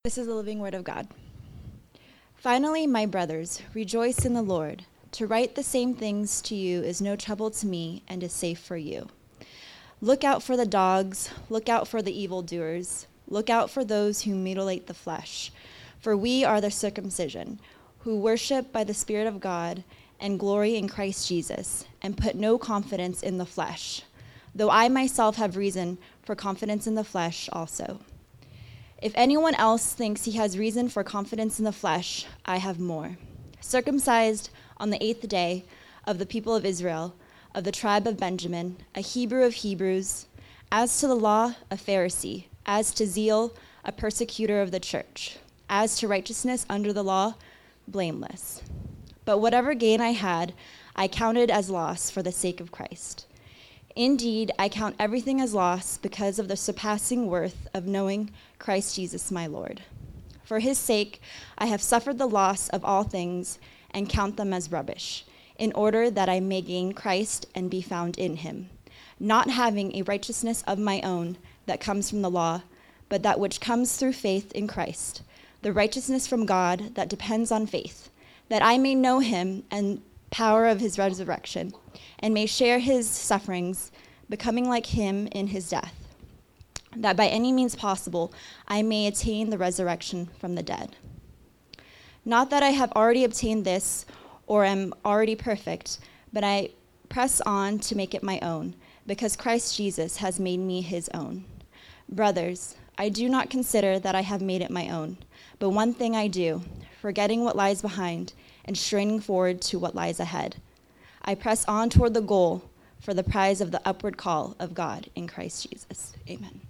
This is the living word of God. Finally, my brothers, rejoice in the Lord. To write the same things to you is no trouble to me and is safe for you. Look out for the dogs, look out for the evildoers, look out for those who mutilate the flesh. For we are the circumcision, who worship by the Spirit of God and glory in Christ Jesus, and put no confidence in the flesh, though I myself have reason for confidence in the flesh also. If anyone else thinks he has reason for confidence in the flesh, I have more. Circumcised on the 8th day of the people of Israel, of the tribe of Benjamin, a Hebrew of Hebrews, as to the law, a Pharisee, as to zeal, a persecutor of the church, as to righteousness under the law, blameless. But whatever gain I had, I counted as loss for the sake of Christ. Indeed, I count everything as loss because of the surpassing worth of knowing Christ Jesus my Lord. For his sake, I have suffered the loss of all things and count them as rubbish, in order that I may gain Christ and be found in him, not having a righteousness of my own that comes from the law, but that which comes through faith in Christ, the righteousness from God that depends on faith, that I may know him and power of his resurrection, and may share his sufferings, becoming like him in his death, that by any means possible I may attain the resurrection from the dead. Not that I have already obtained this or am already perfect, but I press on to make it my own, because Christ Jesus has made me his own. Brothers, I do not consider that I have made it my own, but one thing I do, forgetting what lies behind and straining forward to what lies ahead. I press on toward the goal for the prize of the upward call of God in Christ Jesus. Amen.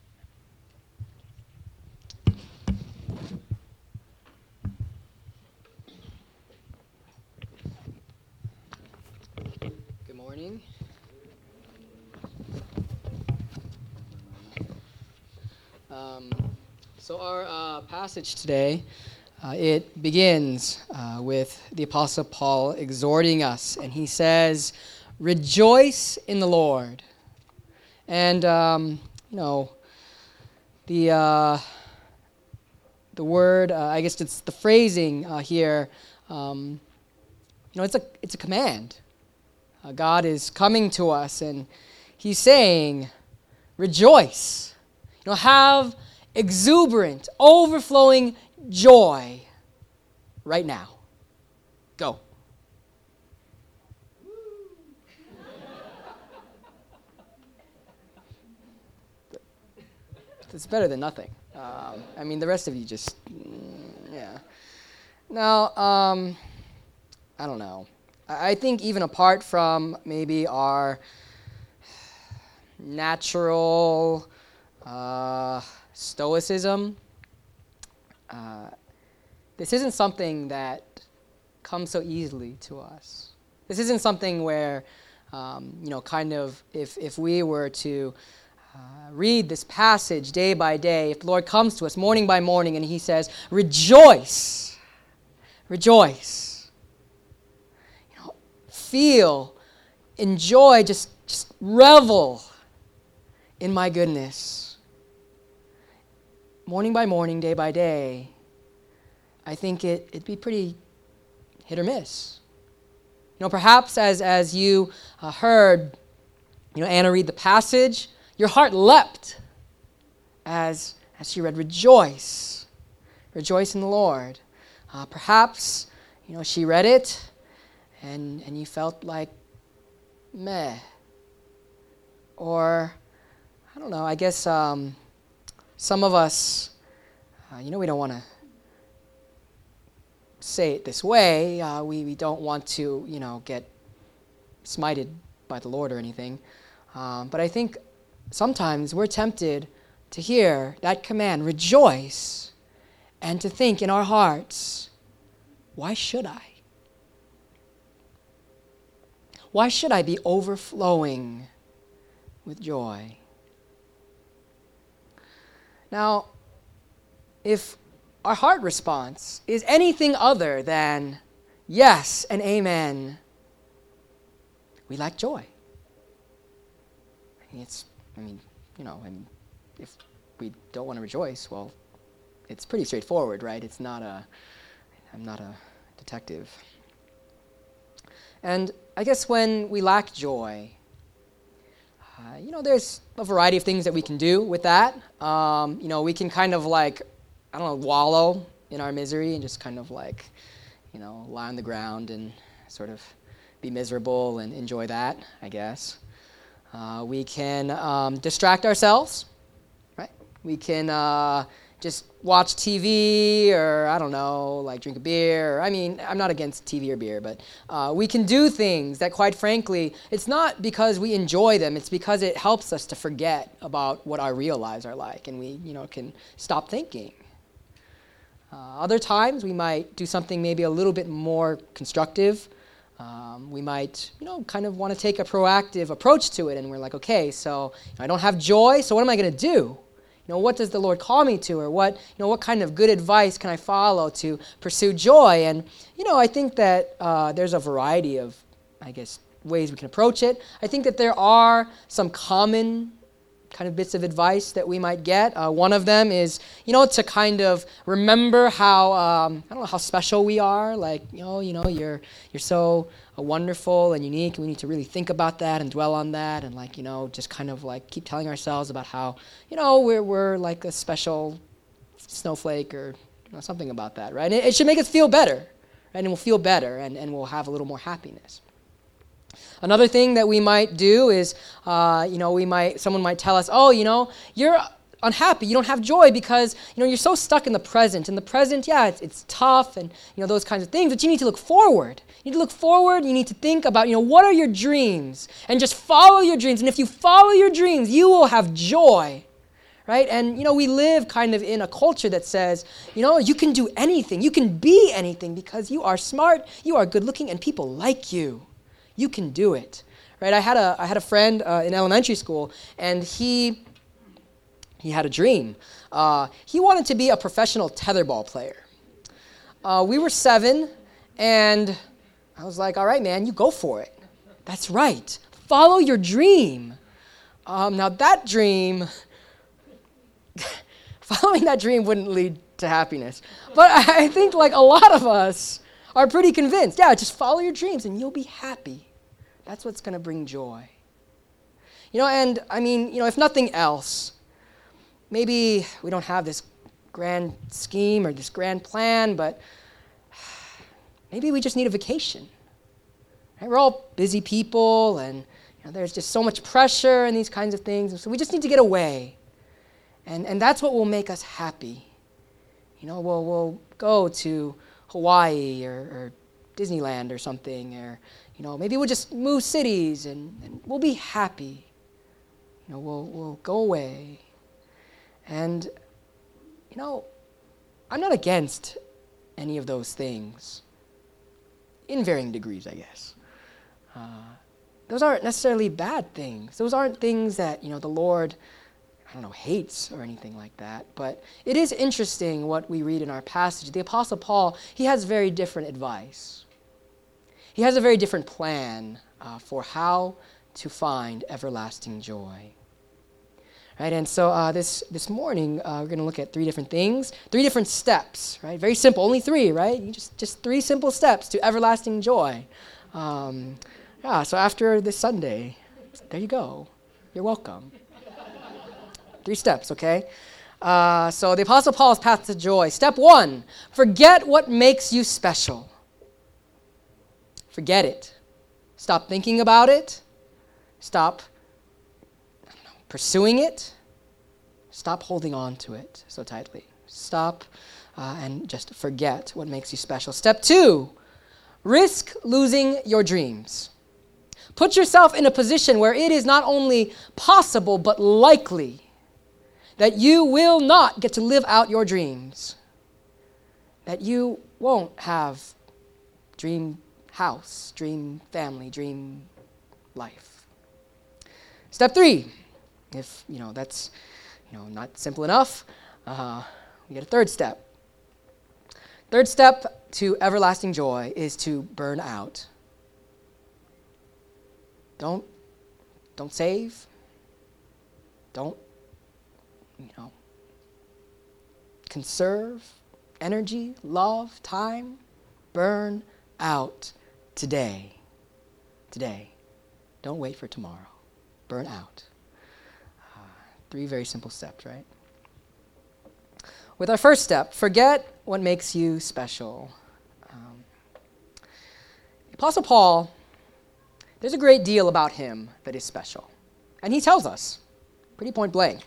Good morning. So our passage today, it begins with the Apostle Paul exhorting us, and he says, "Rejoice in the Lord." And the word, I guess it's the phrasing here. It's a command. God is coming to us, and he's saying, "Rejoice." Have exuberant, overflowing joy right now. Go. It's better than nothing. The rest of you just, yeah. Now, I don't know. I think even apart from maybe our natural stoicism, this isn't something that comes so easily to us. This isn't something where, if we were to read this passage day by day, if the Lord comes to us morning by morning and he says, "Rejoice, rejoice," feel, enjoy, just revel in my goodness. Morning by morning, day by day, I think it'd be pretty hit or miss. Perhaps as you heard, Anna read the passage, your heart leapt as she read, "Rejoice, rejoice in the Lord." Perhaps, she read it and you felt like, meh. Or, I don't know, I guess some of us, we don't want to say it this way. We don't want to, get smited by the Lord or anything. But I think sometimes we're tempted to hear that command, "Rejoice," and to think in our hearts, why should I? Why should I be overflowing with joy? Now, if our heart response is anything other than yes and amen, we lack joy. If we don't want to rejoice, well, it's pretty straightforward, right? I'm not a detective. And I guess when we lack joy, there's a variety of things that we can do with that. We can kind of wallow in our misery and just kind of lie on the ground and sort of be miserable and enjoy that, I guess. We can distract ourselves, right? We can just watch TV or, drink a beer. I'm not against TV or beer, but we can do things that, quite frankly, it's not because we enjoy them. It's because it helps us to forget about what our real lives are like, and we, can stop thinking. Other times, we might do something maybe a little bit more constructive. We might, kind of want to take a proactive approach to it, and we're like, okay, so I don't have joy, so what am I going to do? What does the Lord call me to, or what kind of good advice can I follow to pursue joy? And, I think that there's a variety of, ways we can approach it. I think that there are some common kind of bits of advice that we might get. One of them is, to kind of remember how, how special we are. You're so wonderful and unique, and we need to really think about that and dwell on that, and just kind of keep telling ourselves about how, we're like a special snowflake or something about that, right? And it should make us feel better, right? And we'll feel better, and we'll have a little more happiness. Another thing that we might do is, someone might tell us, you're unhappy, you don't have joy because, you're so stuck in the present. In the present, it's tough and, those kinds of things, but you need to look forward. You need to look forward, you need to think about, what are your dreams? And just follow your dreams. And if you follow your dreams, you will have joy, right? And, we live kind of in a culture that says, you can do anything, you can be anything because you are smart, you are good looking, and people like you. You can do it, right? I had a friend in elementary school, and he had a dream. He wanted to be a professional tetherball player. We were 7, and I was like, all right, man, you go for it. That's right. Follow your dream. Now that dream, following that dream wouldn't lead to happiness. But I think a lot of us are pretty convinced, just follow your dreams and you'll be happy. That's what's going to bring joy. And if nothing else, maybe we don't have this grand scheme or this grand plan, but maybe we just need a vacation. Right? We're all busy people, and there's just so much pressure and these kinds of things, so we just need to get away. And that's what will make us happy. We'll go to Hawaii or Disneyland or something, or maybe we'll just move cities and we'll be happy. We'll go away. And, I'm not against any of those things, in varying degrees, I guess. Those aren't necessarily bad things. Those aren't things that, the Lord, hates or anything like that. But it is interesting what we read in our passage. The Apostle Paul, he has very different advice. He has a very different plan for how to find everlasting joy. Right, and so this morning we're going to look at 3 different things, 3 different steps. Right, very simple, only 3. Right, just 3 simple steps to everlasting joy. So after this Sunday, there you go. You're welcome. 3 steps, okay? So the Apostle Paul's path to joy. Step 1: forget what makes you special. Forget it. Stop thinking about it. Stop pursuing it. Stop holding on to it so tightly. Stop and just forget what makes you special. Step 2, risk losing your dreams. Put yourself in a position where it is not only possible but likely that you will not get to live out your dreams, that you won't have dream house, dream family, dream life. Step 3, if that's not simple enough, we get a 3rd step. 3rd step to everlasting joy is to burn out. Don't save. Don't conserve energy, love, time, burn out today. Today. Don't wait for tomorrow. Burn out. 3 very simple steps, right? With our first step, forget what makes you special. The Apostle Paul, there's a great deal about him that is special. And he tells us, pretty point blank.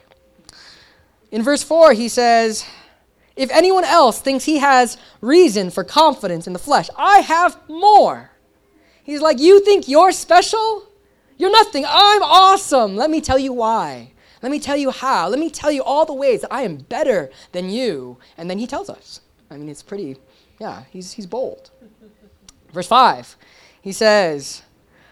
In verse 4, he says, if anyone else thinks he has reason for confidence in the flesh, I have more. He's like, you think you're special? You're nothing. I'm awesome. Let me tell you why. Let me tell you how. Let me tell you all the ways that I am better than you. And then he tells us. I mean, it's pretty, he's bold. Verse 5, he says,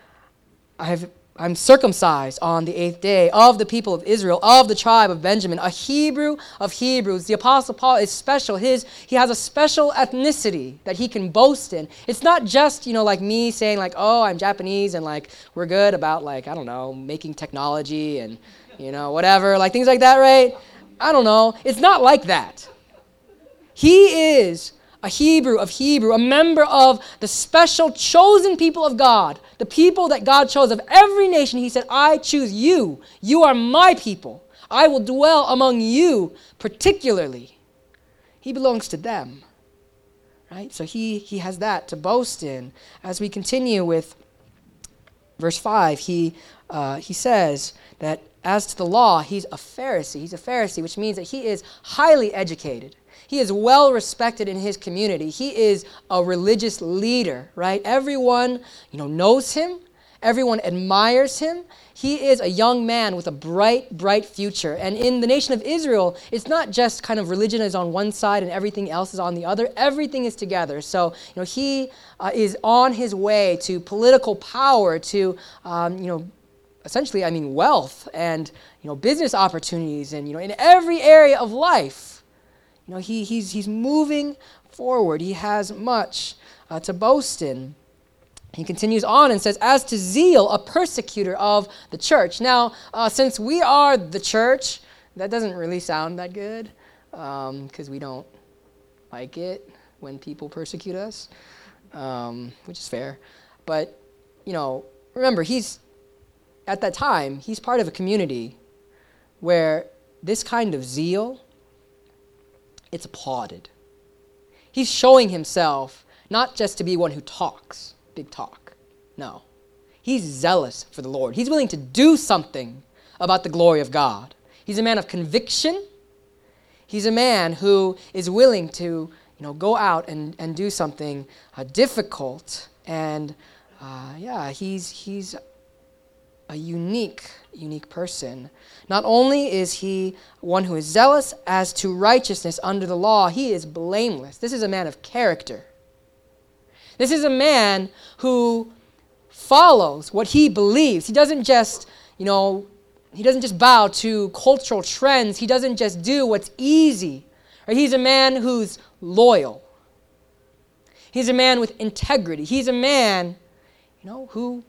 I'm circumcised on the 8th day of the people of Israel, of the tribe of Benjamin, a Hebrew of Hebrews. The Apostle Paul is special. He has a special ethnicity that he can boast in. It's not just, like me saying like, oh, I'm Japanese and like we're good about like, I don't know, making technology and, whatever, like things like that, right? I don't know. It's not like that. He is a Hebrew of Hebrew, a member of the special chosen people of God, the people that God chose of every nation. He said, I choose you. You are my people. I will dwell among you particularly. He belongs to them, right? So he has that to boast in. As we continue with verse 5, he says that as to the law, he's a Pharisee. He's a Pharisee, which means that he is highly educated. He is well respected in his community. He is a religious leader, right? Everyone, knows him. Everyone admires him. He is a young man with a bright, bright future. And in the nation of Israel, it's not just kind of religion is on one side and everything else is on the other. Everything is together. So, he is on his way to political power, to, essentially, wealth and, business opportunities and, in every area of life. He's moving forward. He has much to boast in. He continues on and says, as to zeal, a persecutor of the church. Now, since we are the church, that doesn't really sound that good because we don't like it when people persecute us, which is fair. But, remember, at that time, he's part of a community where this kind of zeal, it's applauded. He's showing himself not just to be one who talks, big talk. No. He's zealous for the Lord. He's willing to do something about the glory of God. He's a man of conviction. He's a man who is willing to, go out and do something difficult. And he's a unique person. Not only is he one who is zealous as to righteousness under the law, he is blameless. This is a man of character. This is a man who follows what he believes. He doesn't just, bow to cultural trends. He doesn't just do what's easy. Or he's a man who's loyal. He's a man with integrity. He's a man, who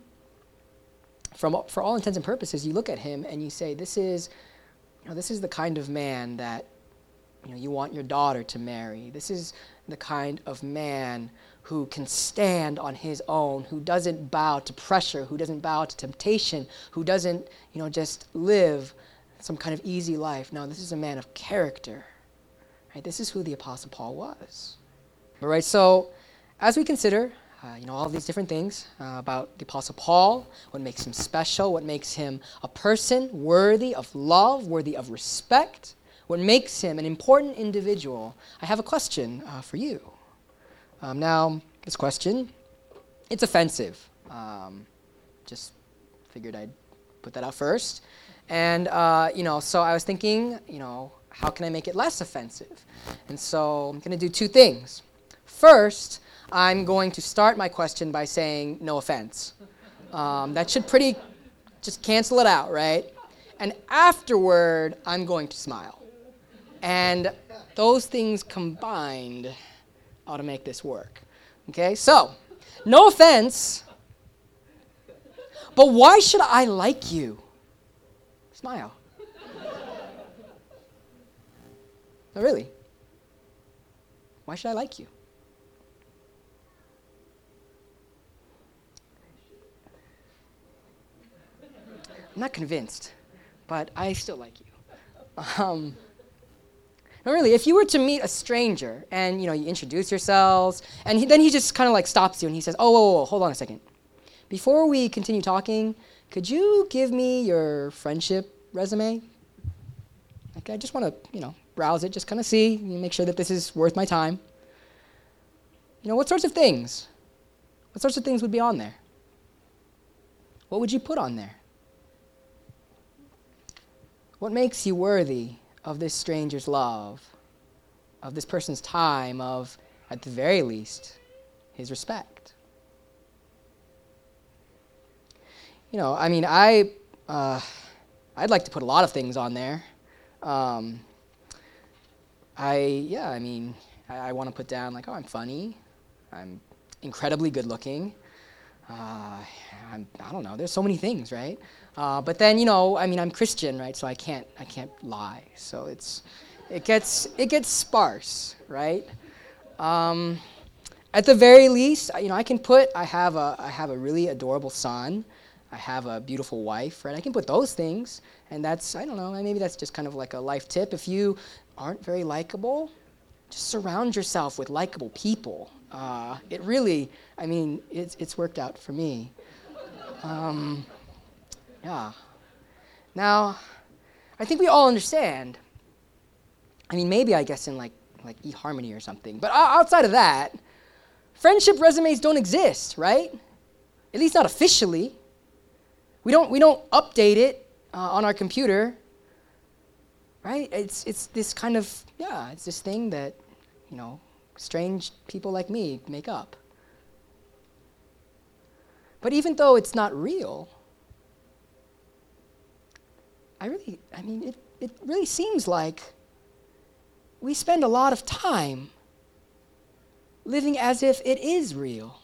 for all intents and purposes, you look at him and you say, this is the kind of man that, you want your daughter to marry. This is the kind of man who can stand on his own, who doesn't bow to pressure, who doesn't bow to temptation, who doesn't, just live some kind of easy life. No, this is a man of character. Right? This is who the Apostle Paul was. All right, so as we consider all of these different things about the Apostle Paul, what makes him special, what makes him a person worthy of love, worthy of respect, what makes him an important individual, I have a question for you. Now, this question, it's offensive. Just figured I'd put that out first. And, so I was thinking, how can I make it less offensive? And so I'm going to do 2 things. First, I'm going to start my question by saying no offense. That should just cancel it out, right? And afterward, I'm going to smile. And those things combined ought to make this work. Okay, so, no offense, but why should I like you? Smile. No, really. Why should I like you? I'm not convinced, but I still like you. No, really, if you were to meet a stranger and, you introduce yourselves, and then he just kind of like stops you and he says, oh, whoa, hold on a second. Before we continue talking, could you give me your friendship resume? Like, I just want to, browse it, just kind of see, make sure that this is worth my time. What sorts of things? What sorts of things would be on there? What would you put on there? What makes you worthy of this stranger's love, of this person's time, of, at the very least, his respect? I'd like to put a lot of things on there. I want to put down, like, oh, I'm funny, I'm incredibly good looking, I don't know, there's so many things, right? But then, I'm Christian, right? So I can't lie. So it gets sparse, right? At the very least, I can put, I have a really adorable son, I have a beautiful wife, right? I can put those things, and that's, I don't know, maybe that's just kind of like a life tip. If you aren't very likable, just surround yourself with likable people. It really, it's worked out for me. Yeah. Now, I think we all understand. Maybe I guess in like eHarmony or something. But outside of that, friendship resumes don't exist, right? At least not officially. We don't update it on our computer, right? It's this kind of, it's this thing that, strange people like me make up. But even though it's not real, it really seems like we spend a lot of time living as if it is real.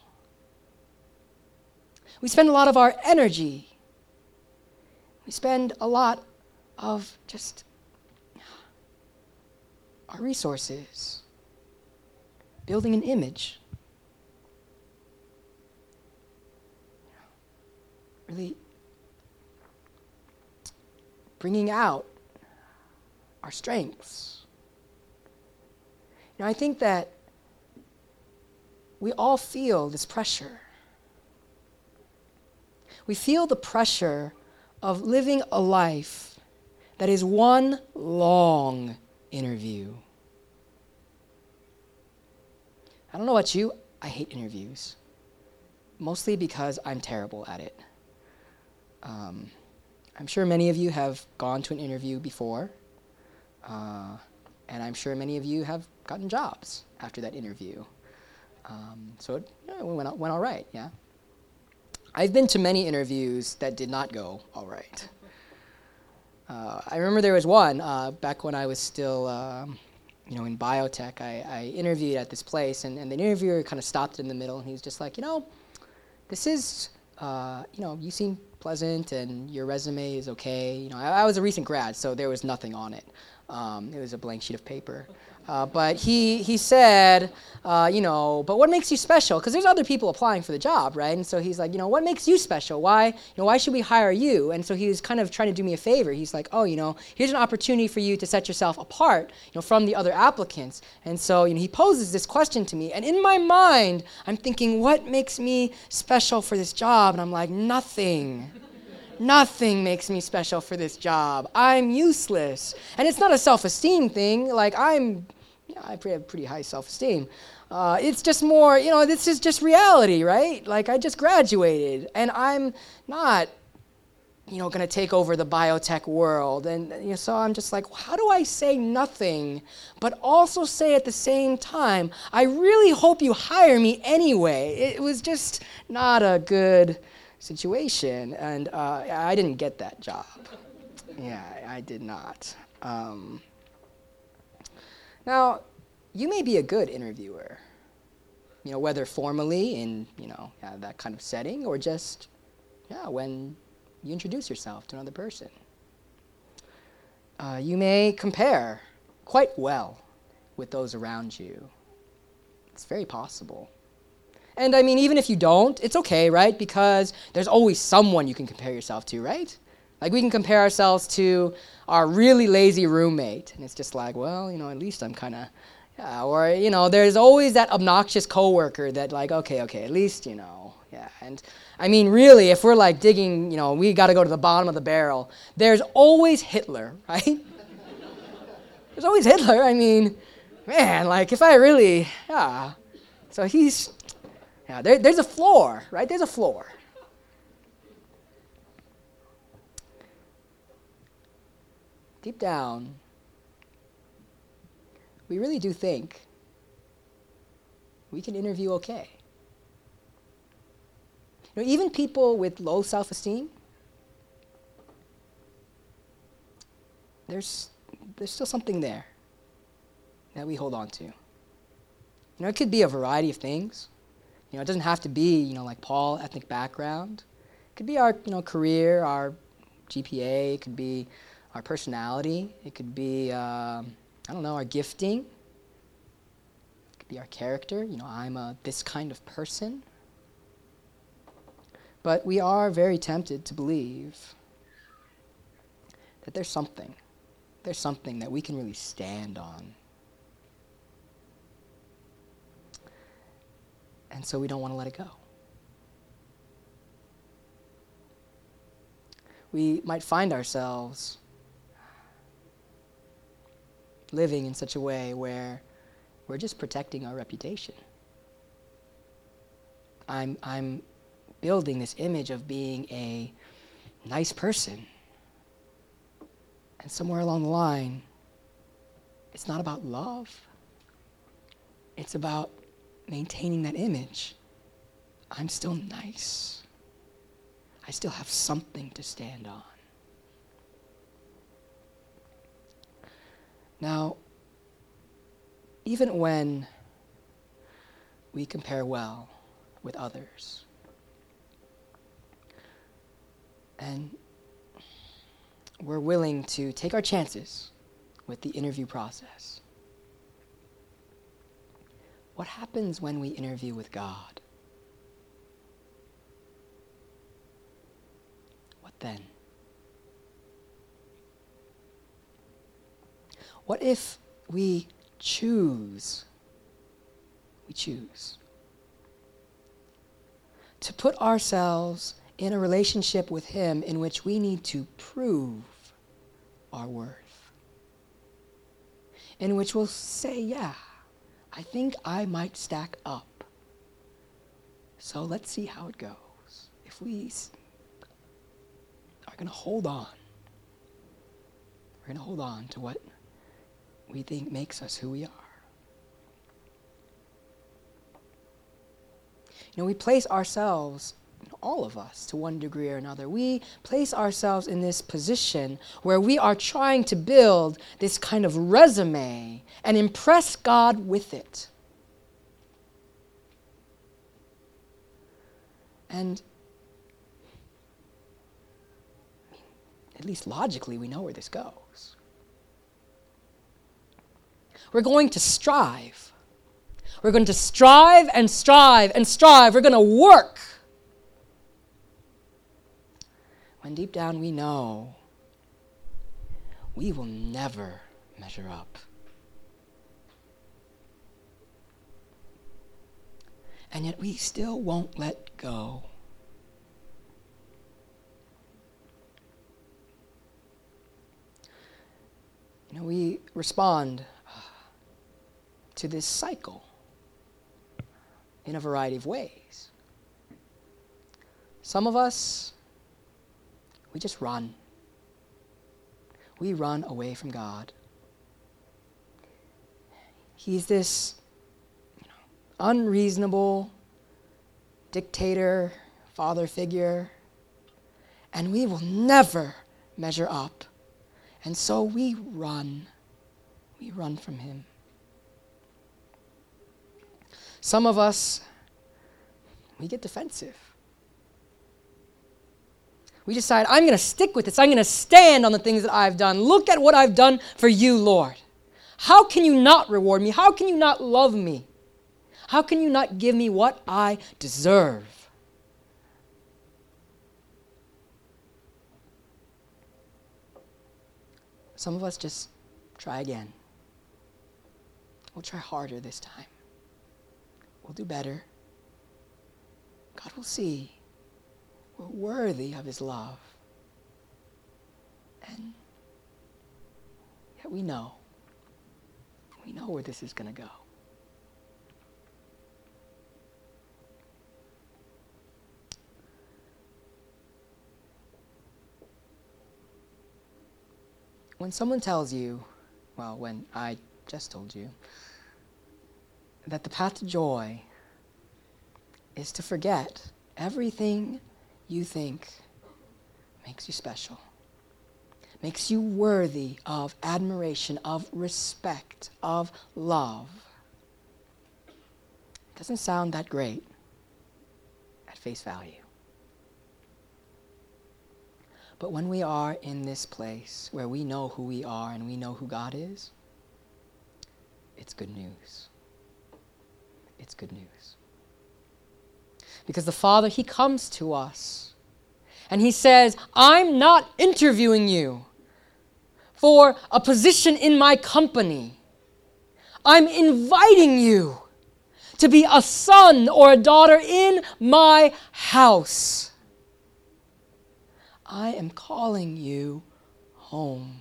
We spend a lot of our energy. We spend a lot of just our resources building an image. Really bringing out our strengths. I think that we all feel this pressure. We feel the pressure of living a life that is one long interview. I don't know about you, I hate interviews. Mostly because I'm terrible at it. I'm sure many of you have gone to an interview before, and I'm sure many of you have gotten jobs after that interview. So it went all right, yeah. I've been to many interviews that did not go all right. I remember there was one, back when I was still in biotech, I interviewed at this place, and the interviewer kind of stopped in the middle, and he was just like, this is, you seem pleasant, and your resume is okay. I was a recent grad, so there was nothing on it. It was a blank sheet of paper. But he said, but what makes you special? Because there's other people applying for the job, right? And so he's like, what makes you special? Why should we hire you? And so he was kind of trying to do me a favor. He's like, here's an opportunity for you to set yourself apart, from the other applicants. And so he poses this question to me, and in my mind, I'm thinking, what makes me special for this job? And I'm like, nothing. Nothing makes me special for this job. I'm useless. And it's not a self-esteem thing. Like, I have pretty high self-esteem. It's just more, this is just reality, right? Like, I just graduated, and I'm not, going to take over the biotech world. And so I'm just like, how do I say nothing, but also say at the same time, I really hope you hire me anyway. It was just not a good situation, and I didn't get that job. Yeah, I did not. Now, you may be a good interviewer, whether formally in, that kind of setting, or just, when you introduce yourself to another person. You may compare quite well with those around you. It's very possible. And I mean, even if you don't, it's okay, right? Because there's always someone you can compare yourself to, right? Like we can compare ourselves to our really lazy roommate. And it's just like, well, at least I'm kind of, yeah. Or, there's always that obnoxious coworker that like, okay, at least, yeah. And I mean, really, if we're like digging, we got to go to the bottom of the barrel, there's always Hitler, right? There's always Hitler. I mean, man, like if I really, yeah. So there's a floor, right? There's a floor. Deep down, we really do think we can interview okay. Even people with low self-esteem, there's still something there that we hold on to. It could be a variety of things. It doesn't have to be, like Paul, ethnic background. It could be our, career, our GPA. It could be our personality. It could be, our gifting. It could be our character. I'm this kind of person. But we are very tempted to believe that there's something that we can really stand on. And so we don't want to let it go. We might find ourselves living in such a way where we're just protecting our reputation. I'm building this image of being a nice person. And somewhere along the line, it's not about love. It's about maintaining that image. I'm still nice. I still have something to stand on. Now, even when we compare well with others, and we're willing to take our chances with the interview process, what happens when we interview with God? What then? What if we choose to put ourselves in a relationship with Him in which we need to prove our worth, in which we'll say, yeah, I think I might stack up. So let's see how it goes. If we are going to hold on, we're going to hold on to what we think makes us who we are. We place ourselves, all of us, to one degree or another, we place ourselves in this position where we are trying to build this kind of resume and impress God with it. And at least logically, we know where this goes. We're going to strive. We're going to strive and strive and strive. We're going to work. When deep down we know we will never measure up. And yet we still won't let go. We respond to this cycle in a variety of ways. Some of us, we just run. We run away from God. He's this unreasonable dictator, father figure, and we will never measure up. And so we run. We run from Him. Some of us, we get defensive. We decide, I'm going to stick with this. I'm going to stand on the things that I've done. Look at what I've done for you, Lord. How can you not reward me? How can you not love me? How can you not give me what I deserve? Some of us just try again. We'll try harder this time. We'll do better. God will see we're worthy of his love. And yet we know where this is going to go. When someone tells you, well, when I just told you, that the path to joy is to forget everything you think makes you special, makes you worthy of admiration, of respect, of love. It doesn't sound that great at face value. But when we are in this place where we know who we are and we know who God is, it's good news. It's good news. Because the Father, he comes to us and he says, I'm not interviewing you for a position in my company. I'm inviting you to be a son or a daughter in my house. I am calling you home.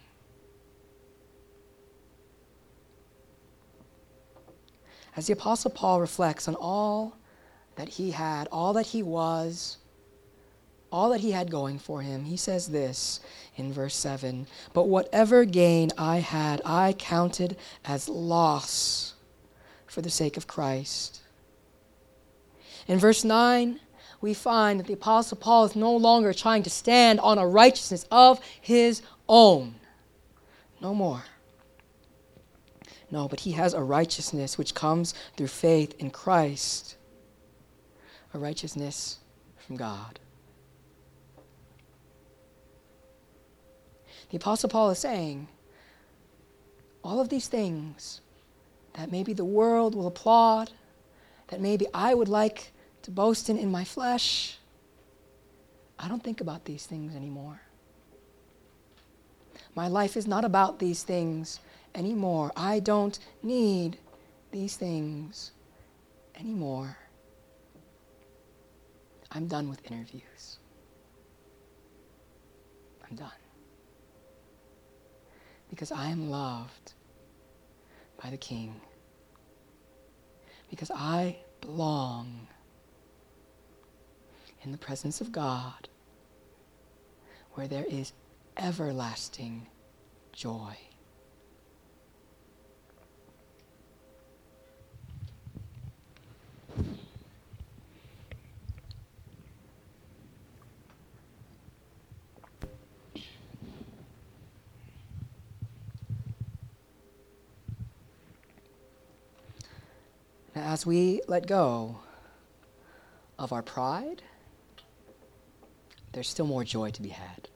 As the Apostle Paul reflects on all that he had, all that he was, all that he had going for him, he says this in verse 7, but whatever gain I had, I counted as loss for the sake of Christ. In verse 9, we find that the Apostle Paul is no longer trying to stand on a righteousness of his own. No more. No, but he has a righteousness which comes through faith in Christ. A righteousness from God. The Apostle Paul is saying, all of these things that maybe the world will applaud, that maybe I would like to boast in my flesh, I don't think about these things anymore. My life is not about these things anymore. I don't need these things anymore. I'm done with interviews. I'm done. Because I am loved by the King. Because I belong in the presence of God, where there is everlasting joy. Now, as we let go of our pride, there's still more joy to be had.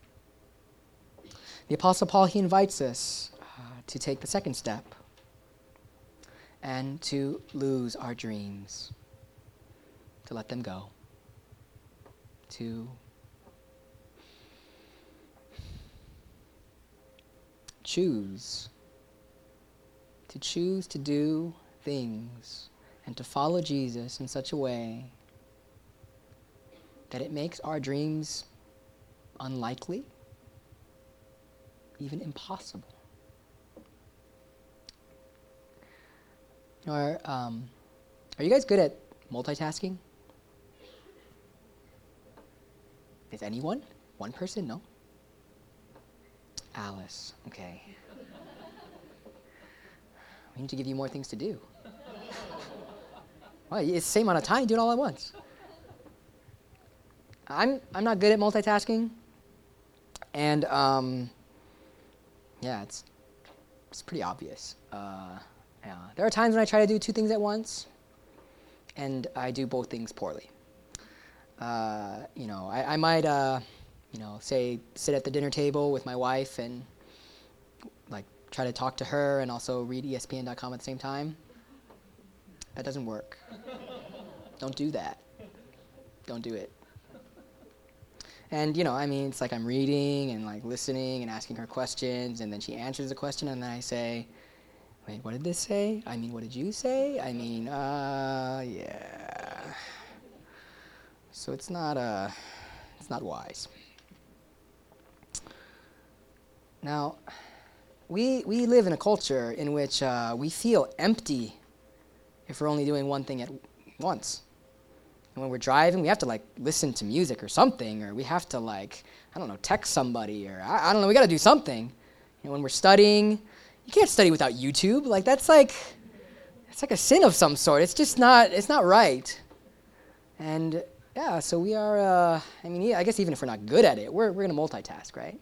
The Apostle Paul, he invites us to take the second step and to lose our dreams, to let them go, to choose to do things and to follow Jesus in such a way that it makes our dreams unlikely, even impossible. Are you guys good at multitasking? Is anyone? One person? No? Alice, okay. We need to give you more things to do. Well, it's the same amount of time, you do it all at once. I'm not good at multitasking, and yeah, it's pretty obvious. There are times when I try to do two things at once, and I do both things poorly. I might say sit at the dinner table with my wife and like try to talk to her and also read ESPN.com at the same time. That doesn't work. Don't do that. Don't do it. And, it's like I'm reading and like listening and asking her questions, and then she answers the question, and then I say, wait, what did this say? What did you say? Yeah. So it's not wise. Now, we live in a culture in which we feel empty if we're only doing one thing at once. And when we're driving, we have to listen to music or something, or we have to text somebody, or I don't know, we got to do something. When we're studying, you can't study without YouTube. It's like a sin of some sort. It's just not, it's not right. And yeah, so we are, I guess even if we're not good at it, we're going to multitask, right?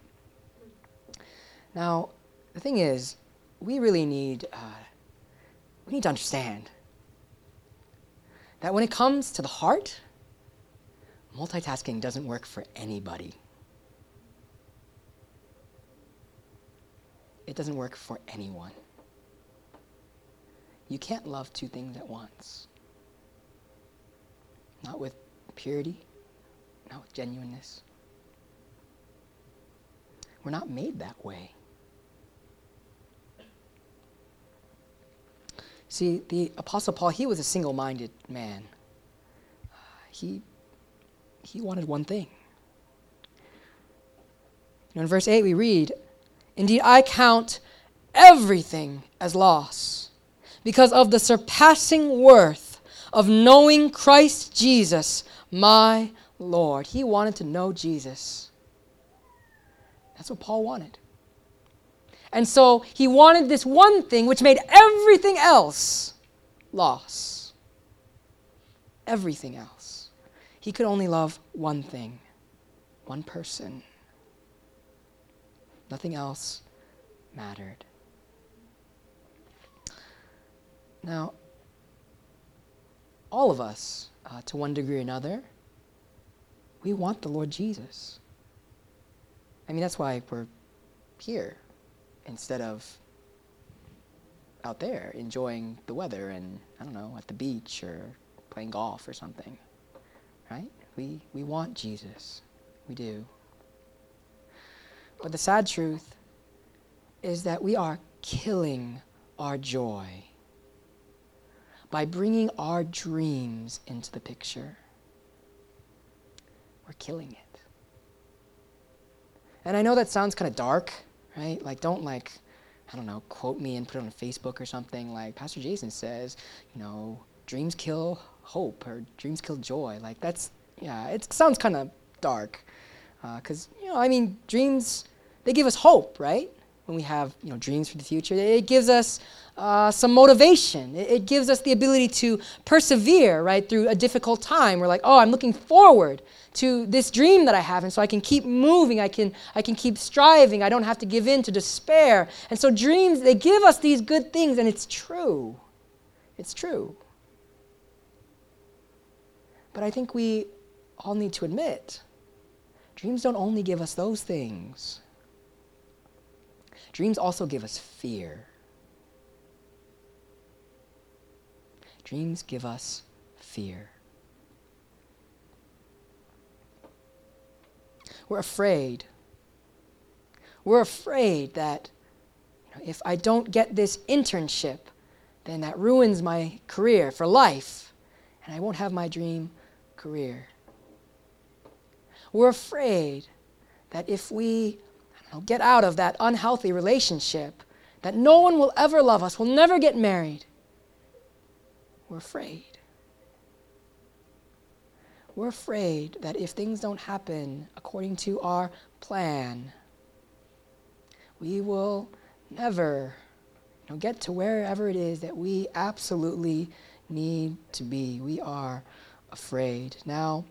Now, the thing is, we really need to understand that when it comes to the heart, multitasking doesn't work for anybody. It doesn't work for anyone. You can't love two things at once. Not with purity, not with genuineness. We're not made that way. See, the Apostle Paul, he was a single-minded man. He wanted one thing. In verse 8 we read, "Indeed, I count everything as loss because of the surpassing worth of knowing Christ Jesus, my Lord." He wanted to know Jesus. That's what Paul wanted. And so he wanted this one thing which made everything else loss. Everything else. He could only love one thing, one person. Nothing else mattered. Now, all of us, to one degree or another, we want the Lord Jesus. That's why we're here instead of out there enjoying the weather and, at the beach or playing golf or something, right? We want Jesus. We do. But the sad truth is that we are killing our joy by bringing our dreams into the picture. We're killing it. And I know that sounds kind of dark, right? Don't quote me and put it on Facebook or something. Pastor Jason says, dreams kill hope, or dreams kill joy. It sounds kind of dark. Because, dreams, they give us hope, right? When we have, dreams for the future. It gives us some motivation. It gives us the ability to persevere, right, through a difficult time. We're like, oh, I'm looking forward to this dream that I have, and so I can keep moving. I can keep striving. I don't have to give in to despair. And so dreams, they give us these good things, and it's true. It's true. But I think we all need to admit, dreams don't only give us those things. Dreams also give us fear. Dreams give us fear. We're afraid. We're afraid that if I don't get this internship, then that ruins my career for life, and I won't have my dream career. We're afraid that if we get out of that unhealthy relationship, that no one will ever love us, we'll never get married. We're afraid. We're afraid that if things don't happen according to our plan, we will never get to wherever it is that we absolutely need to be. We are afraid. Now,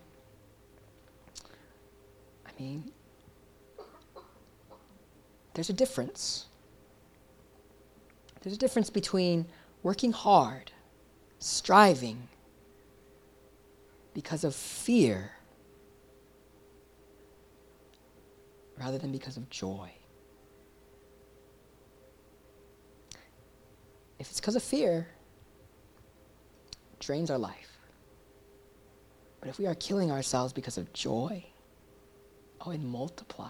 there's a difference. There's a difference between working hard, striving because of fear rather than because of joy. If it's because of fear, drains our life. But if we are killing ourselves because of joy, oh, it multiplies.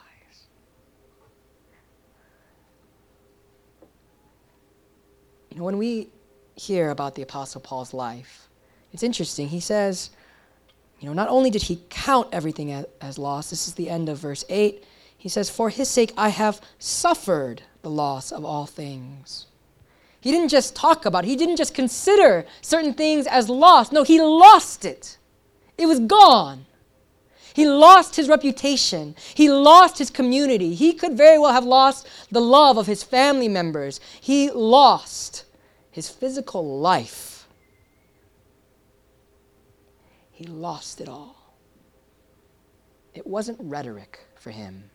You know, when we hear about the Apostle Paul's life, it's interesting. He says, you know, not only did he count everything as loss, this is the end of verse 8, he says, for his sake I have suffered the loss of all things. He didn't just talk about it. He didn't just consider certain things as lost. No, he lost it. It was gone. He lost his reputation. He lost his community. He could very well have lost the love of his family members. He lost his physical life. He lost it all. It wasn't rhetoric for him.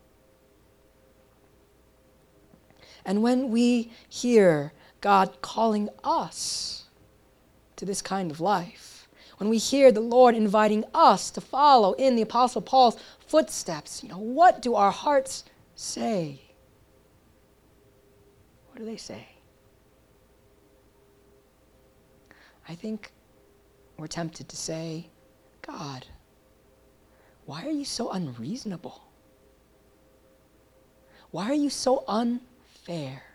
And when we hear God calling us to this kind of life, when we hear the Lord inviting us to follow in the Apostle Paul's footsteps, you know, what do our hearts say? What do they say? I think we're tempted to say, God, why are you so unreasonable? Why are you so unfair?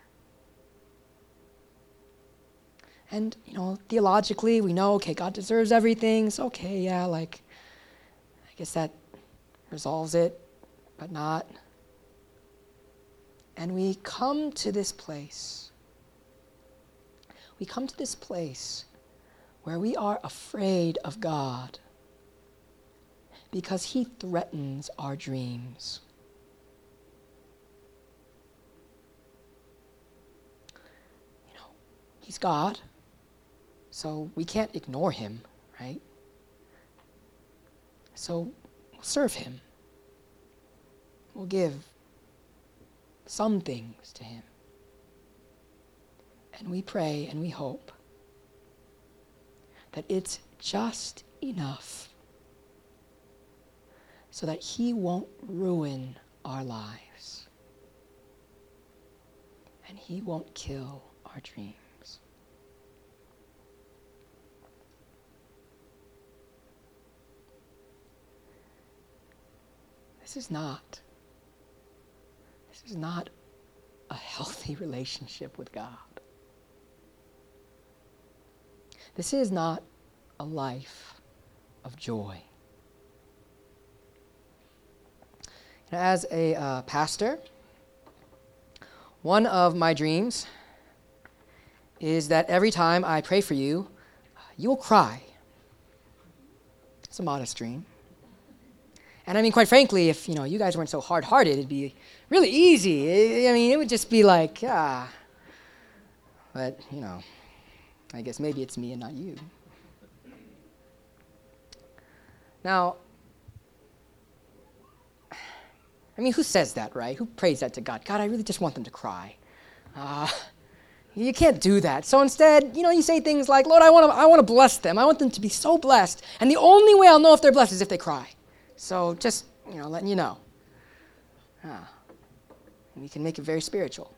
And, you know, theologically, we know, okay, God deserves everything. So, okay, yeah, like, I guess that resolves it, but not. And we come to this place. We come to this place where we are afraid of God because he threatens our dreams. You know, he's God. So we can't ignore him, right? So we'll serve him. We'll give some things to him. And we pray and we hope that it's just enough so that he won't ruin our lives and he won't kill our dreams. This is not a healthy relationship with God. This is not a life of joy. As a pastor, one of my dreams is that every time I pray for you, you will cry. It's a modest dream. And I mean, quite frankly, if, you know, you guys weren't so hard-hearted, it'd be really easy. I mean, it would just be like, But, you know, I guess maybe it's me and not you. Now, I mean, who says that, right? Who prays that to God? God, I really just want them to cry. You can't do that. So instead, you know, you say things like, Lord, I want to bless them. I want them to be so blessed. And the only way I'll know if they're blessed is if they cry. So just, you know, letting you know. We can make it very spiritual.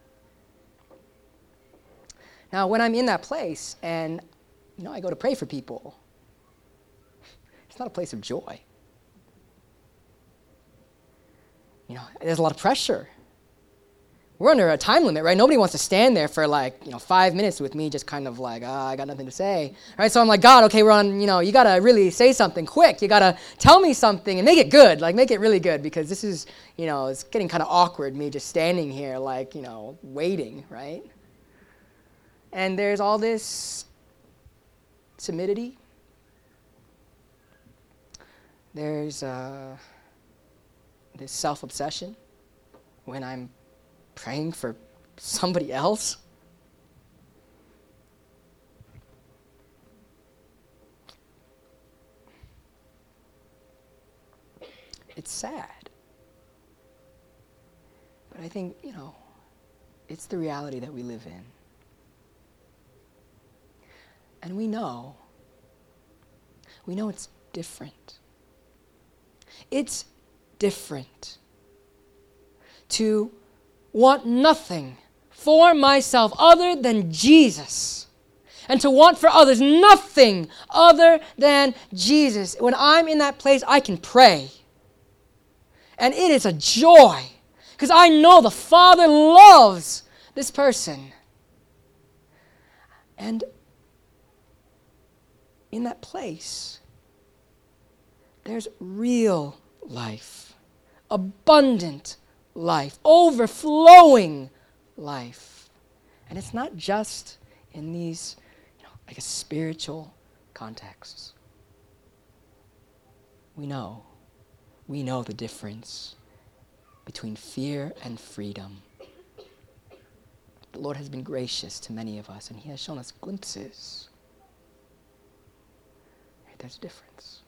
Now, when I'm in that place and, you know, I go to pray for people, it's not a place of joy. You know, there's a lot of pressure. We're under a time limit, right? Nobody wants to stand there for 5 minutes with me just kind of like, I got nothing to say. Right? So I'm like, God, okay, we're on, you got to really say something quick. You got to tell me something and make it good, make it really good, because this is, it's getting kind of awkward, me just standing here waiting, right? And there's all this timidity. There's this self-obsession when I'm praying for somebody else. It's sad. But I think, it's the reality that we live in. And we know it's different. It's different to want nothing for myself other than Jesus, and to want for others nothing other than Jesus. When I'm in that place, I can pray. And it is a joy because I know the Father loves this person. And in that place, there's real life, abundant life, overflowing life. And it's not just in these, like a spiritual contexts. We know the difference between fear and freedom. The Lord has been gracious to many of us, and He has shown us glimpses. There's a difference.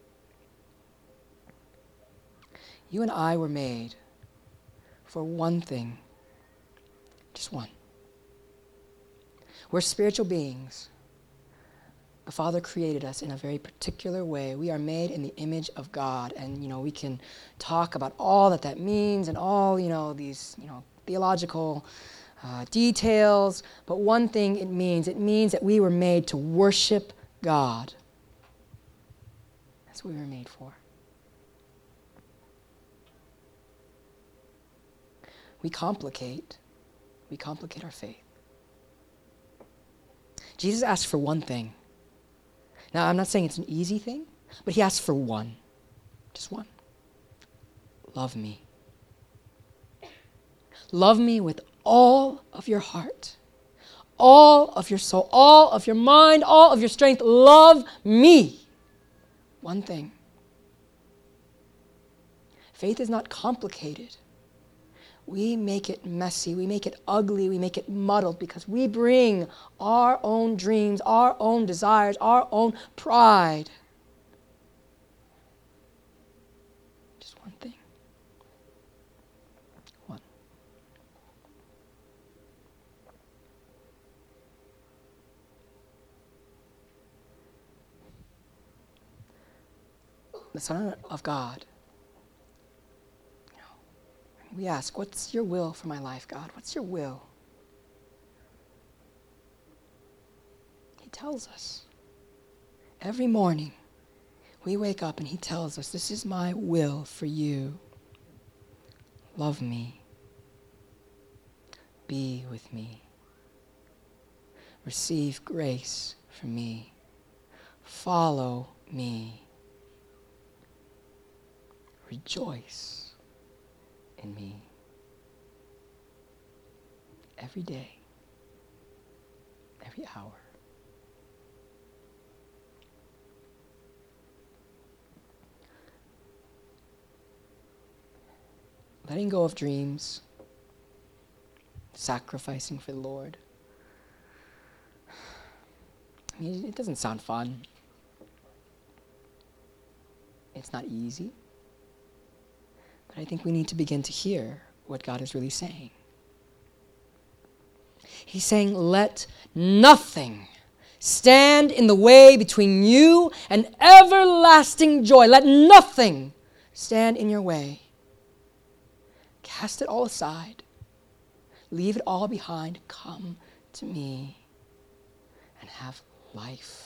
You and I were made for one thing, just one. We're spiritual beings. The Father created us in a very particular way. We are made in the image of God, and we can talk about all that means and all these theological details. But one thing it means that we were made to worship God. That's what we were made for. We complicate our faith. Jesus asked for one thing. Now, I'm not saying it's an easy thing, but He asked for one. Just one. Love me. Love me with all of your heart, all of your soul, all of your mind, all of your strength. Love me. One thing. Faith is not complicated. We make it messy, we make it ugly, we make it muddled because we bring our own dreams, our own desires, our own pride. Just one thing. One. The Son of God. We ask, what's your will for my life, God? What's your will? He tells us. Every morning, we wake up and He tells us, this is my will for you. Love me. Be with me. Receive grace from me. Follow me. Rejoice in me. Every day, every hour. Letting go of dreams, sacrificing for the Lord. I mean, it doesn't sound fun. It's not easy. But I think we need to begin to hear what God is really saying. He's saying, let nothing stand in the way between you and everlasting joy. Let nothing stand in your way. Cast it all aside. Leave it all behind. Come to me and have life.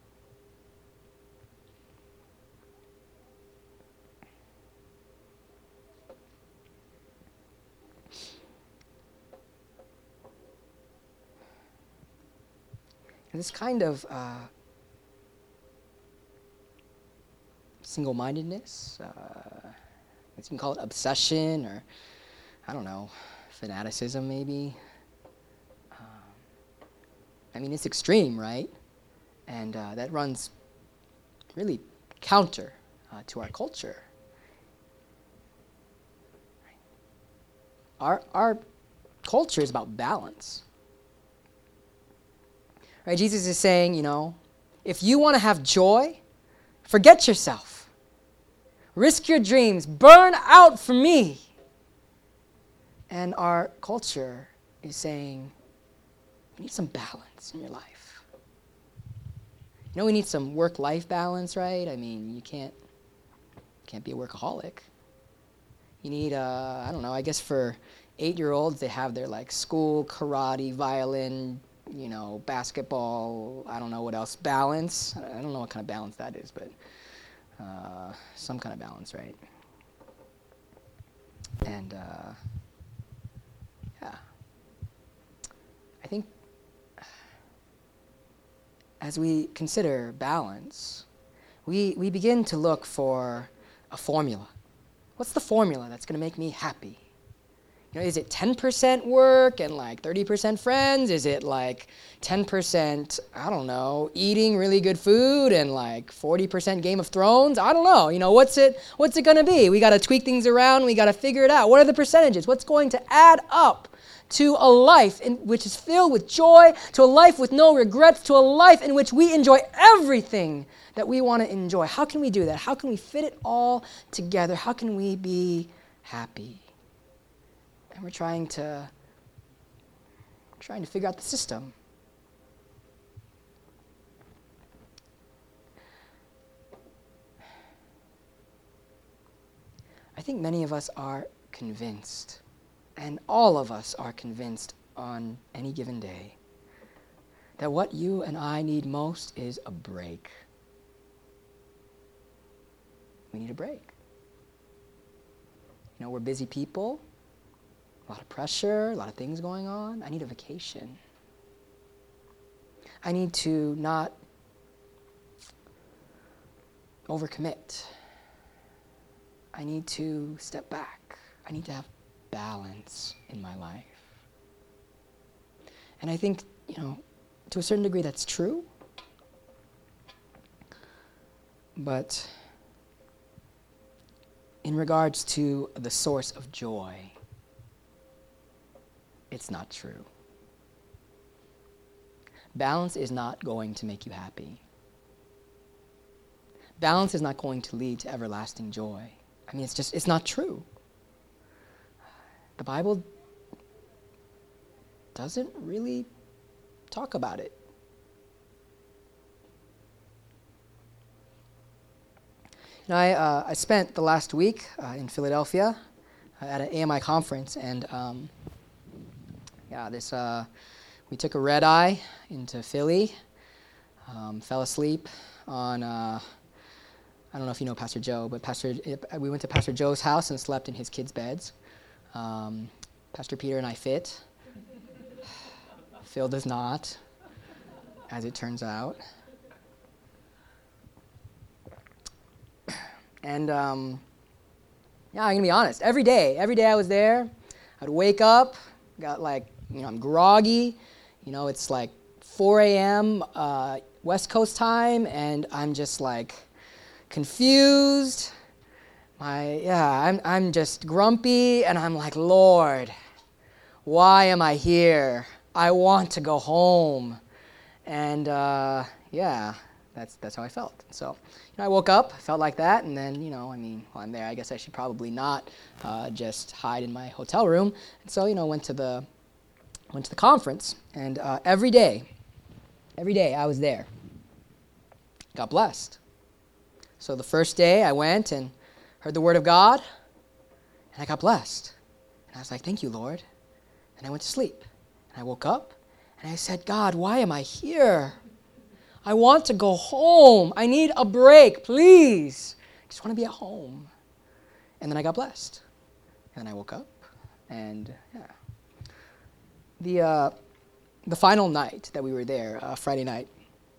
This kind of single-mindedness, you can call it obsession or, I don't know, fanaticism maybe. I mean, it's extreme, right? And that runs really counter to our culture. Our culture is about balance. Right? Jesus is saying, if you want to have joy, forget yourself. Risk your dreams. Burn out for me. And our culture is saying, you need some balance in your life. We need some work-life balance, right? I mean, you can't be a workaholic. You need, I don't know, I guess for 8-year-olds, they have their school, karate, violin, basketball, I don't know what else, balance. I don't know what kind of balance that is, but some kind of balance, right? And I think as we consider balance, we begin to look for a formula. What's the formula that's going to make me happy? Is it 10% work and like 30% friends? Is it like 10%, I don't know, eating really good food and like 40% Game of Thrones? I don't know. What's it going to be? We got to tweak things around. We got to figure it out. What are the percentages? What's going to add up to a life which is filled with joy, to a life with no regrets, to a life in which we enjoy everything that we want to enjoy? How can we do that? How can we fit it all together? How can we be happy? And we're trying to figure out the system. I think many of us are convinced, and all of us are convinced on any given day, that what you and I need most is a break. We need a break. We're busy people. A lot of pressure, a lot of things going on. I need a vacation. I need to not overcommit. I need to step back. I need to have balance in my life. And I think, to a certain degree that's true. But in regards to the source of joy, it's not true. Balance is not going to make you happy. Balance is not going to lead to everlasting joy. It's not true. The Bible doesn't really talk about it. I spent the last week in Philadelphia at an AMI conference, and we took a red eye into Philly, fell asleep on, I don't know if you know Pastor Joe, but we went to Pastor Joe's house and slept in his kids' beds. Pastor Peter and I fit. Phil does not, as it turns out. And I'm going to be honest, every day I was there, I'd wake up, I'm groggy, it's like 4 a.m. West Coast time, and I'm just like confused. I'm just grumpy, and I'm like, Lord, why am I here? I want to go home. And that's how I felt. So I woke up, felt like that, and then, while I'm there, I guess I should probably not just hide in my hotel room. And so, went to the conference, and every day I was there. Got blessed. So the first day I went and heard the word of God, and I got blessed. And I was like, thank you, Lord. And I went to sleep. And I woke up, and I said, God, why am I here? I want to go home. I need a break, please. I just want to be at home. And then I got blessed. And then I woke up, and the final night that we were there, Friday night,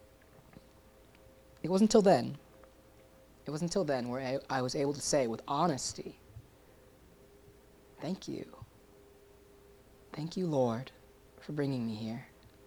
it wasn't until then where I was able to say with honesty, thank you. Thank you, Lord, for bringing me here.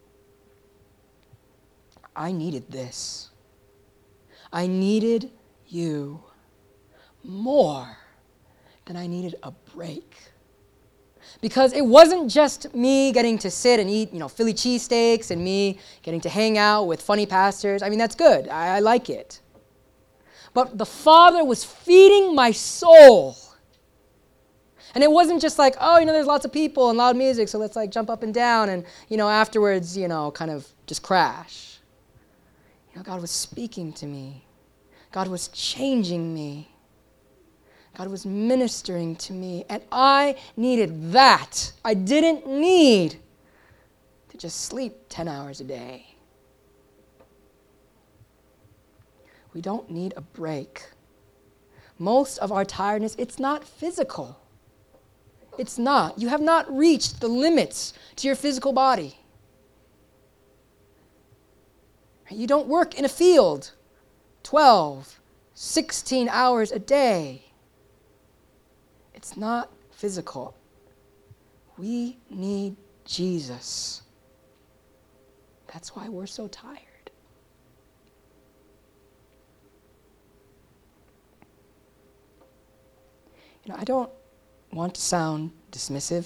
I needed this. I needed you more than I needed a break. Because it wasn't just me getting to sit and eat, Philly cheesesteaks and me getting to hang out with funny pastors. That's good. I like it. But the Father was feeding my soul. And it wasn't just like, there's lots of people and loud music, so let's jump up and down and, afterwards, kind of just crash. God was speaking to me. God was changing me. God was ministering to me. And I needed that. I didn't need to just sleep 10 hours a day. We don't need a break. Most of our tiredness, it's not physical. It's not. You have not reached the limits to your physical body. You don't work in a field 12, 16 hours a day. It's not physical. We need Jesus. That's why we're so tired. I don't want to sound dismissive.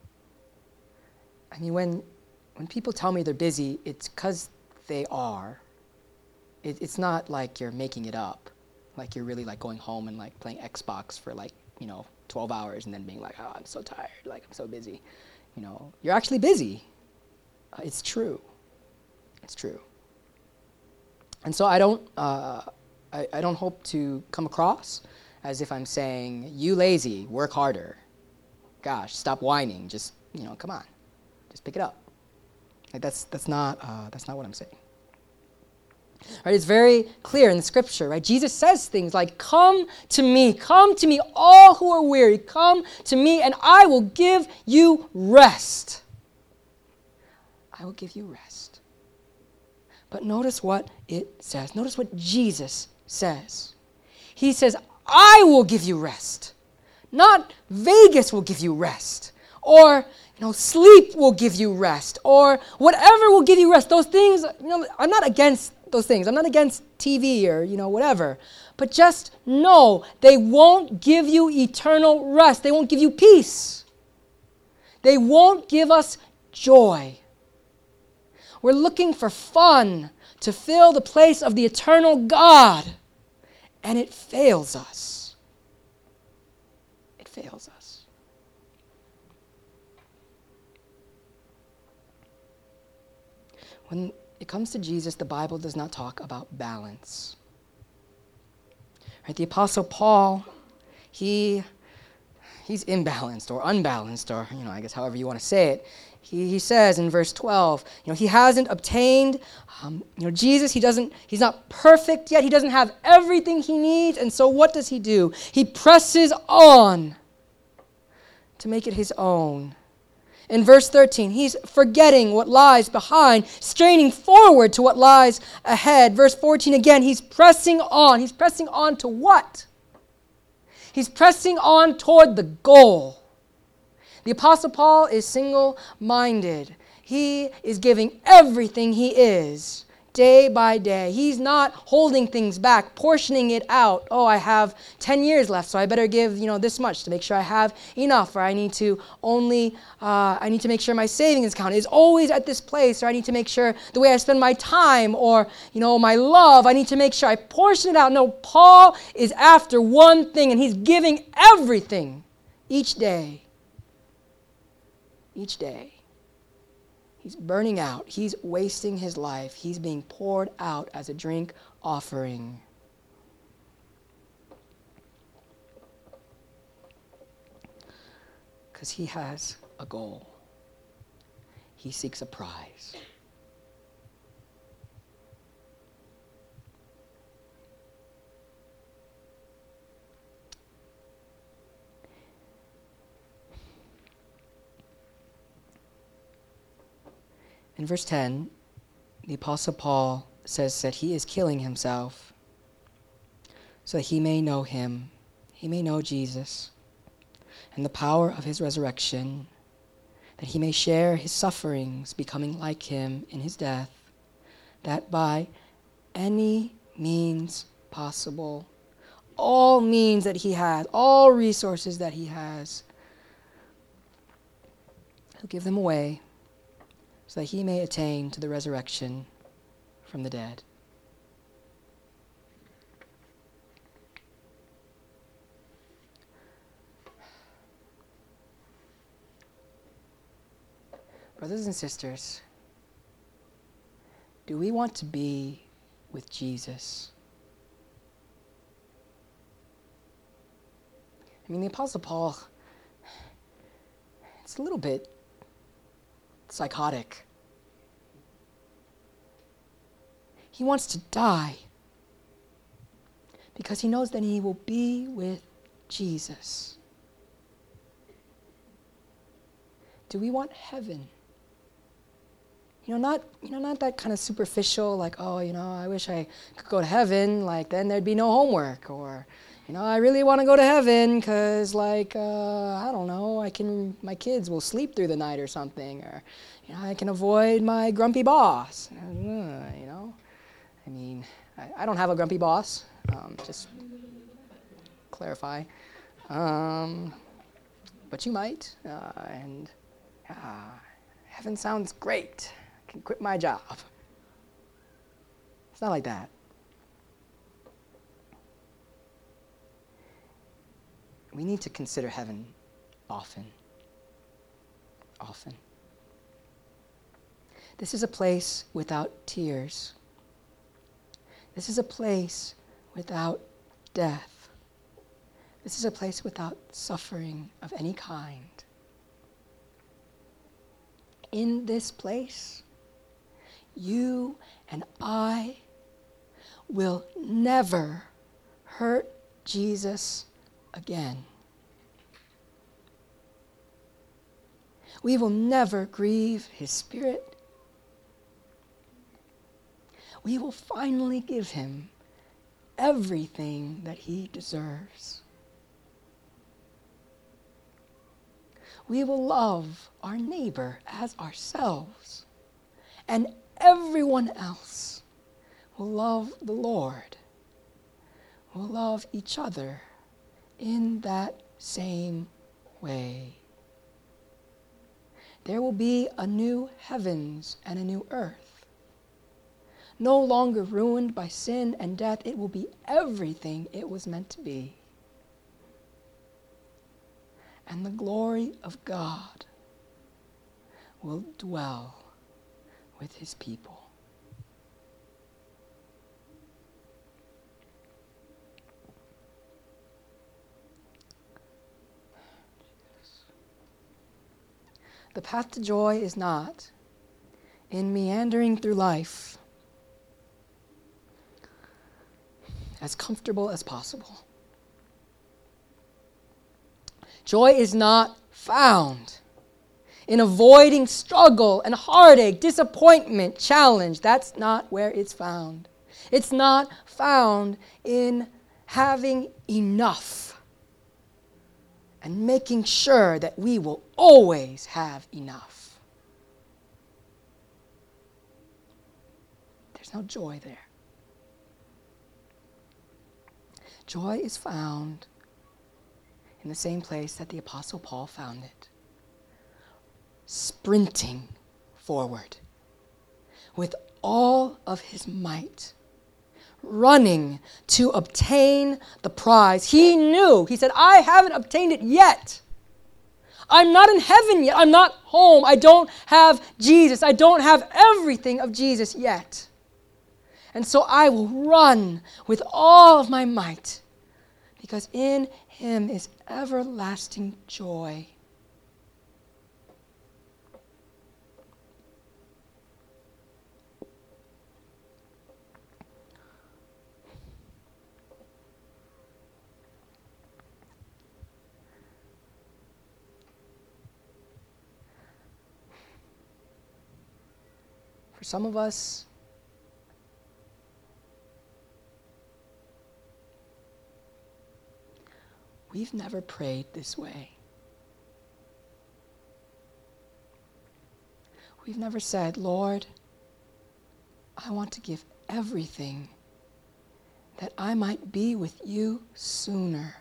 I mean, when people tell me they're busy, it's because they are. It's not like you're making it up, like you're really like going home and like playing Xbox for 12 hours and then being like, oh, I'm so tired, like I'm so busy. You're actually busy. It's true. It's true. And so I don't hope to come across as if I'm saying, you lazy, work harder. Gosh, stop whining. Just, come on. Just pick it up. Like that's not what I'm saying. Right? It's very clear in the scripture, right? Jesus says things like, come to me, all who are weary, come to me, and I will give you rest. I will give you rest. But notice what it says. Notice what Jesus says. He says, I will give you rest. Not Vegas will give you rest. Or, sleep will give you rest. Or whatever will give you rest. Those things, I'm not against those things. I'm not against TV or, whatever. But just know they won't give you eternal rest. They won't give you peace. They won't give us joy. We're looking for fun to fill the place of the eternal God. And it fails us. It fails us. When it comes to Jesus, the Bible does not talk about balance. Right? The Apostle Paul, he's imbalanced or unbalanced, or I guess however you want to say it. He says in verse 12, he hasn't obtained, Jesus, he's not perfect yet. He doesn't have everything he needs. And so what does he do? He presses on to make it his own. In verse 13, he's forgetting what lies behind, straining forward to what lies ahead. Verse 14 again, he's pressing on. He's pressing on to what? He's pressing on toward the goal. The Apostle Paul is single-minded. He is giving everything he is, day by day. He's not holding things back, portioning it out. Oh, I have 10 years left, so I better give, this much to make sure I have enough, or I need to make sure my savings account is always at this place, or I need to make sure the way I spend my time, or, my love, I need to make sure I portion it out. No, Paul is after one thing, and he's giving everything each day. Each day. He's burning out. He's wasting his life. He's being poured out as a drink offering. Because he has a goal. He seeks a prize. In verse 10, the Apostle Paul says that he is killing himself so that he may know him, he may know Jesus, and the power of his resurrection, that he may share his sufferings, becoming like him in his death, that by any means possible, all means that he has, all resources that he has, he'll give them away, so that he may attain to the resurrection from the dead. Brothers and sisters, do we want to be with Jesus? I mean, the Apostle Paul, it's a little bit psychotic, He wants to die because he knows that he will be with Jesus. Do we want heaven? Not that kind of superficial, like, oh, I wish I could go to heaven, like then there'd be no homework, or, I really want to go to heaven because, like, I don't know, my kids will sleep through the night or something, or, I can avoid my grumpy boss, I don't have a grumpy boss, just clarify, but you might, and heaven sounds great. I can quit my job. It's not like that. We need to consider heaven often. Often. This is a place without tears. This is a place without death. This is a place without suffering of any kind. In this place, you and I will never hurt Jesus again. We will never grieve his Spirit. We will finally give him everything that he deserves. We will love our neighbor as ourselves, and everyone else will love the Lord, will love each other in that same way. There will be a new heavens and a new earth, no longer ruined by sin and death. It will be everything it was meant to be. And the glory of God will dwell with his people. The path to joy is not in meandering through life as comfortable as possible. Joy is not found in avoiding struggle and heartache, disappointment, challenge. That's not where it's found. It's not found in having enough and making sure that we will always have enough. There's no joy there. Joy is found in the same place that the Apostle Paul found it. Sprinting forward with all of his might, running to obtain the prize. He knew, he said, I haven't obtained it yet. I'm not in heaven yet. I'm not home. I don't have Jesus. I don't have everything of Jesus yet. And so I will run with all of my might, because in him is everlasting joy. For some of us, we've never prayed this way. We've never said, Lord, I want to give everything that I might be with you sooner.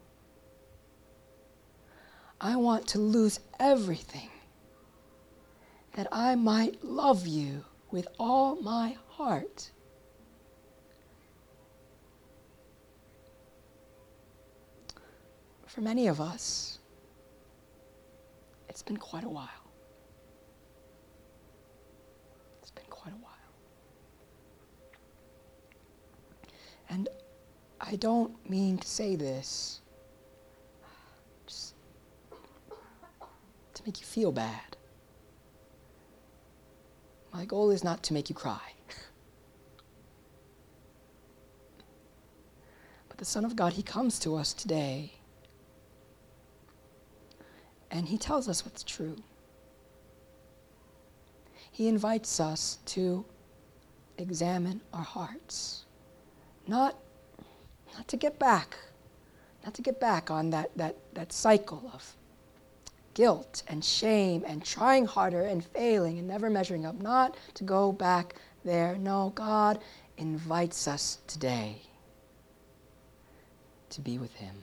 I want to lose everything that I might love you with all my heart. For many of us, it's been quite a while. It's been quite a while. And I don't mean to say this just to make you feel bad. My goal is not to make you cry. But the Son of God, he comes to us today. And he tells us what's true. He invites us to examine our hearts. Not to get back on that cycle of guilt and shame and trying harder and failing and never measuring up. Not to go back there. No, God invites us today to be with him.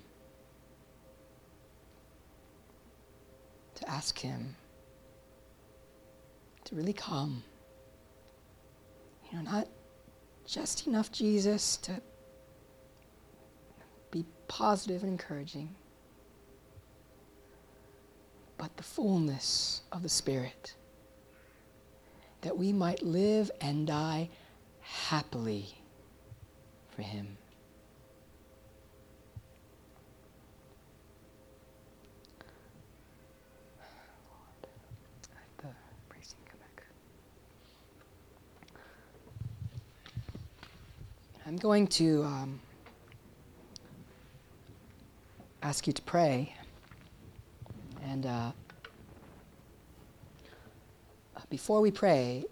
To ask him to really come. Not just enough Jesus to be positive and encouraging, but the fullness of the Spirit, that we might live and die happily for him. I'm going to ask you to pray. And before we pray,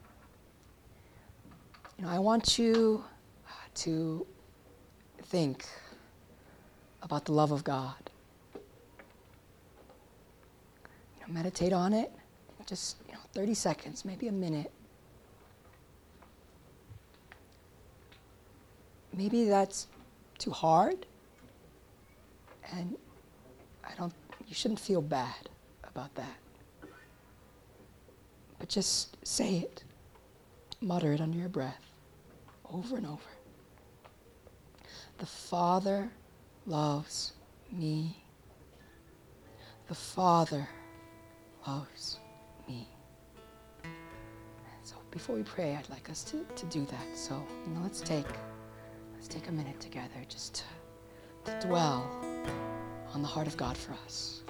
I want you to think about the love of God. Meditate on it. Just 30 seconds, maybe a minute. Maybe that's too hard, and you shouldn't feel bad about that. But just say it, mutter it under your breath, over and over. The Father loves me. The Father loves me. So before we pray, I'd like us to do that. So let's take a minute together just to dwell on the heart of God for us.